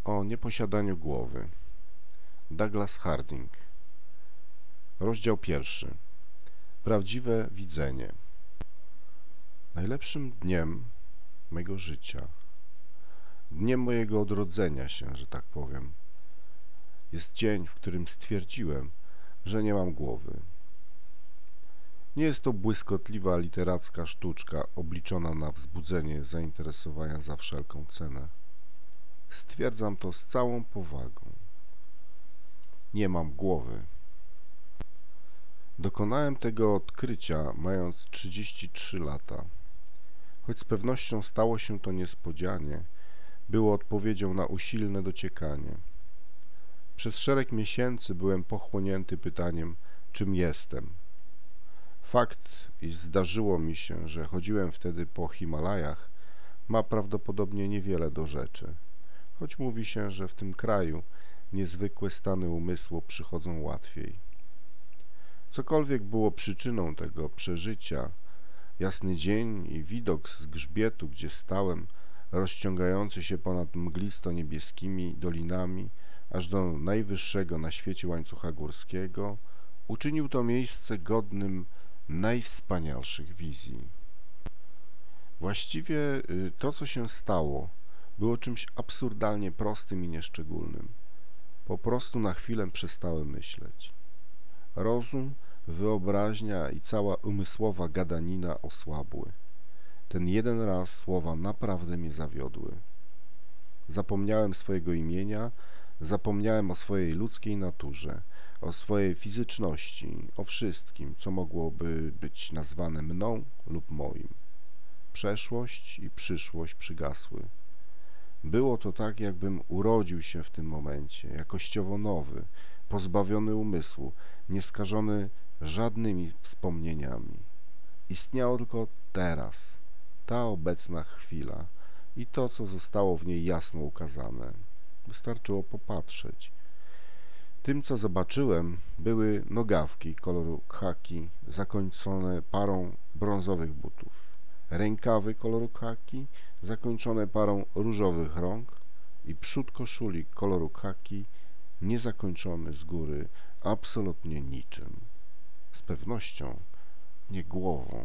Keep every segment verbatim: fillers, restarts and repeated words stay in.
O nieposiadaniu głowy. Douglas Harding. Rozdział pierwszy. Prawdziwe widzenie. Najlepszym dniem mego życia, dniem mojego odrodzenia się, że tak powiem, jest dzień, w którym stwierdziłem, że nie mam głowy. Nie jest to błyskotliwa literacka sztuczka obliczona na wzbudzenie zainteresowania za wszelką cenę. Stwierdzam to z całą powagą. Nie mam głowy. Dokonałem tego odkrycia, mając trzydzieści trzy lata. Choć z pewnością stało się to niespodzianie, było odpowiedzią na usilne dociekanie. Przez szereg miesięcy byłem pochłonięty pytaniem, czym jestem. Fakt, iż zdarzyło mi się, że chodziłem wtedy po Himalajach, ma prawdopodobnie niewiele do rzeczy, choć mówi się, że w tym kraju niezwykłe stany umysłu przychodzą łatwiej. Cokolwiek było przyczyną tego przeżycia, jasny dzień i widok z grzbietu, gdzie stałem, rozciągający się ponad mglisto-niebieskimi dolinami, aż do najwyższego na świecie łańcucha górskiego, uczynił to miejsce godnym najwspanialszych wizji. Właściwie to, co się stało, było czymś absurdalnie prostym i nieszczególnym. Po prostu na chwilę przestałem myśleć. Rozum, wyobraźnia i cała umysłowa gadanina osłabły. Ten jeden raz słowa naprawdę mnie zawiodły. Zapomniałem swojego imienia, zapomniałem o swojej ludzkiej naturze, o swojej fizyczności, o wszystkim, co mogłoby być nazwane mną lub moim. Przeszłość i przyszłość przygasły. Było to tak, jakbym urodził się w tym momencie, jakościowo nowy, pozbawiony umysłu, nieskażony żadnymi wspomnieniami. Istniało tylko teraz, ta obecna chwila i to, co zostało w niej jasno ukazane. Wystarczyło popatrzeć. Tym, co zobaczyłem, były nogawki koloru khaki, zakończone parą brązowych butów, rękawy koloru khaki, zakończone parą różowych rąk i przód koszuli koloru khaki, niezakończony z góry absolutnie niczym. Z pewnością nie głową.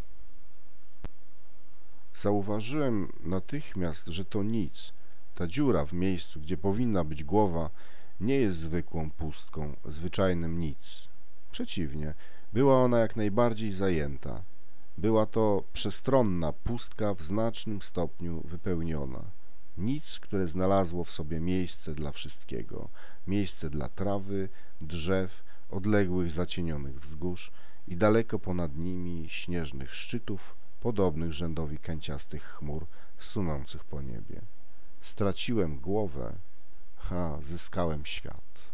Zauważyłem natychmiast, że to nic, ta dziura w miejscu, gdzie powinna być głowa, nie jest zwykłą pustką, zwyczajnym nic. Przeciwnie, była ona jak najbardziej zajęta. Była to przestronna pustka w znacznym stopniu wypełniona. Nic, które znalazło w sobie miejsce dla wszystkiego. Miejsce dla trawy, drzew, odległych zacienionych wzgórz i daleko ponad nimi śnieżnych szczytów, podobnych rzędowi kanciastych chmur sunących po niebie. Straciłem głowę, ha, zyskałem świat.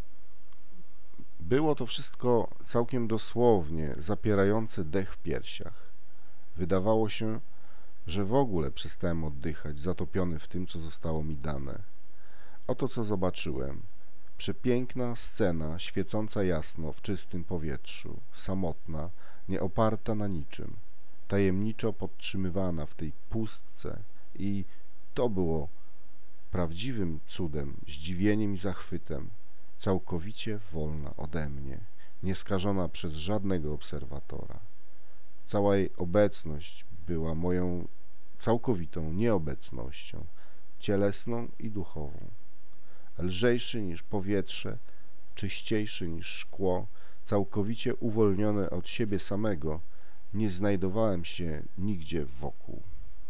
Było to wszystko całkiem dosłownie zapierające dech w piersiach. Wydawało się, że w ogóle przestałem oddychać, zatopiony w tym, co zostało mi dane. Oto co zobaczyłem. Przepiękna scena, świecąca jasno w czystym powietrzu, samotna, nieoparta na niczym, tajemniczo podtrzymywana w tej pustce i to było prawdziwym cudem, zdziwieniem i zachwytem, całkowicie wolna ode mnie, nieskażona przez żadnego obserwatora. Cała jej obecność była moją całkowitą nieobecnością, cielesną i duchową. Lżejszy niż powietrze, czyściejszy niż szkło, całkowicie uwolniony od siebie samego, nie znajdowałem się nigdzie wokół.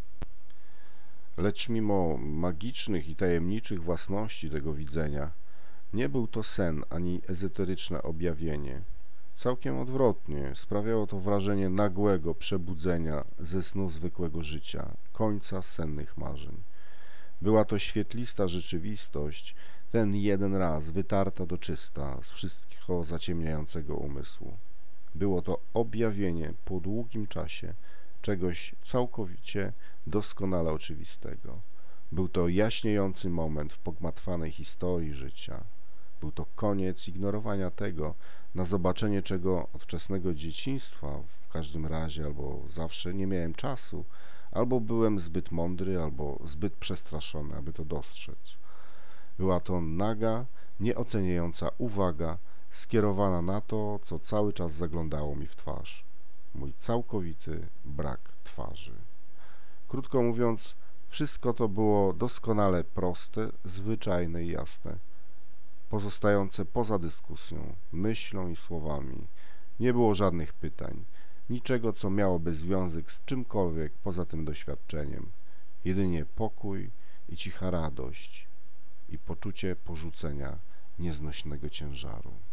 Lecz mimo magicznych i tajemniczych własności tego widzenia, nie był to sen ani ezoteryczne objawienie. Całkiem odwrotnie, sprawiało to wrażenie nagłego przebudzenia ze snu zwykłego życia, końca sennych marzeń. Była to świetlista rzeczywistość, ten jeden raz wytarta do czysta z wszystkiego zaciemniającego umysłu. Było to objawienie po długim czasie czegoś całkowicie doskonale oczywistego. Był to jaśniejący moment w pogmatwanej historii życia. Był to koniec ignorowania tego, na zobaczenie czego od wczesnego dzieciństwa w każdym razie albo zawsze nie miałem czasu, albo byłem zbyt mądry, albo zbyt przestraszony, aby to dostrzec. Była to naga, nieoceniająca uwaga skierowana na to, co cały czas zaglądało mi w twarz. Mój całkowity brak twarzy. Krótko mówiąc, wszystko to było doskonale proste, zwyczajne i jasne, pozostające poza dyskusją, myślą i słowami. Nie było żadnych pytań, niczego, co miałoby związek z czymkolwiek poza tym doświadczeniem. Jedynie pokój i cicha radość i poczucie porzucenia nieznośnego ciężaru.